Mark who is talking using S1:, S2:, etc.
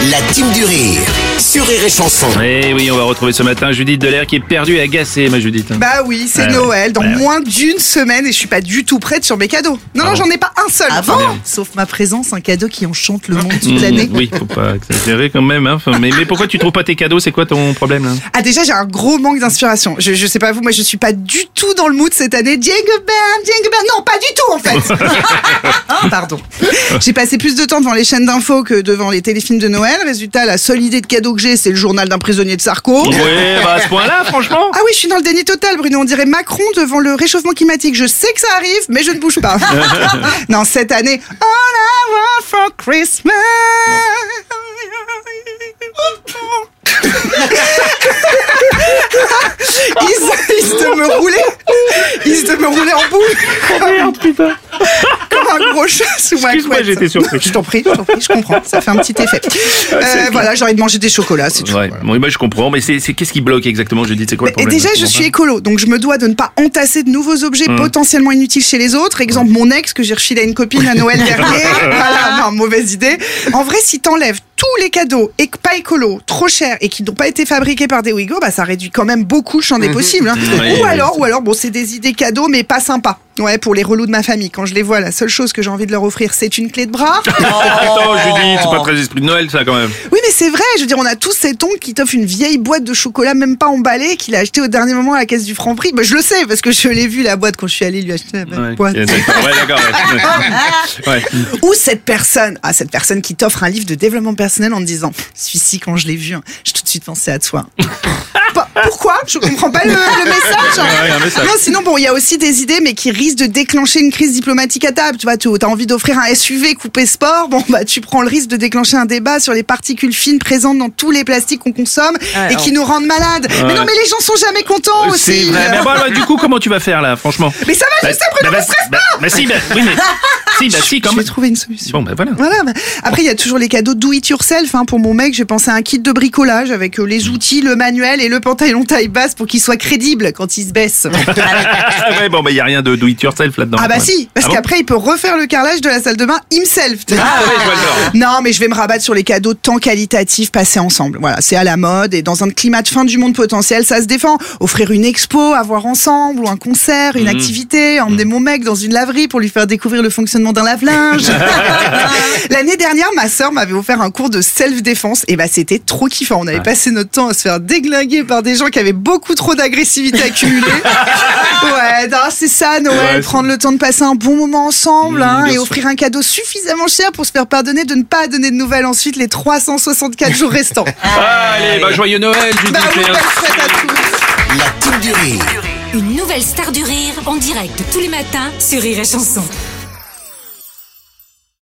S1: La team du rire sur Rire et Chanson.
S2: Et oui, on va retrouver ce matin Judith Delair qui est perdue et agacée, ma Judith.
S3: Bah oui, c'est Noël, dans moins d'une semaine et je suis pas du tout prête sur mes cadeaux. Non, j'en ai pas un seul. Sauf ma présence, un cadeau qui enchante le monde toute l'année.
S2: Oui, faut pas exagérer quand même. Hein. Enfin, mais pourquoi tu trouves pas tes cadeaux? C'est quoi ton problème là?
S3: Ah déjà, j'ai un gros manque d'inspiration. Je sais pas vous, moi je suis pas du tout dans le mood cette année. Jingle bell, non, pas du tout en fait. Pardon. J'ai passé plus de temps devant les chaînes d'infos que devant les téléfilms de Noël. Résultat, la seule idée de cadeau que j'ai, c'est le journal d'un prisonnier de Sarko.
S2: Ouais, bah à ce point-là, franchement.
S3: Ah oui, je suis dans le déni total, Bruno. On dirait Macron devant le réchauffement climatique. Je sais que ça arrive, mais je ne bouge pas. Non, cette année, all I want for Christmas. Ils se me roulaient en boule.
S2: Oh merde, putain.
S3: Comme un gros chat sous ma couette.
S2: Excuse-moi, j'étais surpris.
S3: Je t'en prie, je comprends. Ça fait un petit effet. Voilà, j'ai envie de manger des chocolats, c'est tout.
S2: Ouais,
S3: Voilà.
S2: oui, bah, je comprends, mais c'est qu'est-ce qui bloque exactement, Judith? C'est quoi le
S3: Et
S2: problème?
S3: déjà, je suis écolo, donc je me dois de ne pas entasser de nouveaux objets potentiellement inutiles chez les autres. Exemple, mon ex que j'ai refilé à une copine à Noël dernier. Voilà, non, mauvaise idée. En vrai, si t'enlèves tous les cadeaux et pas écolo, trop chers et qui n'ont pas été fabriqués par des Ouïghours, bah ça réduit quand même beaucoup le champ des possibles. Hein.
S2: Ouais,
S3: ou alors, bon, c'est des idées cadeaux, mais pas sympas. Ouais, pour les relous de ma famille. Quand je les vois, la seule chose que j'ai envie de leur offrir, c'est une clé de bras.
S2: Attends, Judith, c'est pas très esprit de Noël, ça, quand même.
S3: Oui, mais c'est vrai. Je veux dire, on a tous cet oncle qui t'offre une vieille boîte de chocolat, même pas emballée, qu'il a acheté au dernier moment à la caisse du Franprix. Bah, je le sais, parce que je l'ai vu, la boîte, quand je suis allée lui acheter la
S2: Ouais,
S3: boîte.
S2: ouais, d'accord. Ouais.
S3: Ou cette personne qui t'offre un livre de développement personnel en te disant, celui-ci, quand je l'ai vu, j'ai tout de suite pensé à toi. Pourquoi? Je comprends pas le message.
S2: Ouais, un message.
S3: Non, sinon, bon, il y a aussi des idées, mais qui risquent de déclencher une crise diplomatique à table. Tu vois, t'as envie d'offrir un SUV coupé sport. Bon, bah, tu prends le risque de déclencher un débat sur les particules fines présentes dans tous les plastiques qu'on consomme et qui nous rendent malades. Mais non, mais les gens sont jamais contents aussi.
S2: C'est vrai. Mais bon, alors, du coup, comment tu vas faire, là, franchement?
S3: Mais ça va, je sais, Bruno, ne stresse pas.
S2: Si, quand
S3: Je
S2: même.
S3: vais trouver une solution.
S2: Bon, ben voilà.
S3: Voilà. Après, il y a toujours les cadeaux do it yourself. Hein. Pour mon mec, j'ai pensé à un kit de bricolage avec les outils, le manuel et le pantalon taille basse pour qu'il soit crédible quand il se baisse.
S2: Ouais, bon, bah, y a rien de do it yourself là-dedans.
S3: Ah bah si, parce qu'après, il peut refaire le carrelage de la salle de bain himself.
S2: Ah ouais, je vois le genre.
S3: Non, mais je vais me rabattre sur les cadeaux tant qualitatifs passés ensemble. Voilà, c'est à la mode et dans un climat de fin du monde potentiel, ça se défend. Offrir une expo, à voir ensemble ou un concert, une activité, emmener mon mec dans une laverie pour lui faire découvrir le fonctionnement d'un lave-linge. L'année dernière, ma sœur m'avait offert un cours de self-défense et bah c'était trop kiffant. On avait passé notre temps à se faire déglinguer par des gens qui avaient beaucoup trop d'agressivité accumulée. Ouais, non, c'est ça Noël,
S2: Ouais,
S3: prendre le temps de passer un bon moment ensemble
S2: bien
S3: et
S2: sûr.
S3: offrir un cadeau suffisamment cher pour se faire pardonner de ne pas donner de nouvelles ensuite les 364 jours restants.
S2: Allez, bah, joyeux Noël, Judith.
S3: Bah oui, belle fête à tous.
S1: La team du rire.
S4: Une nouvelle star du rire en direct tous les matins sur Rire et Chanson.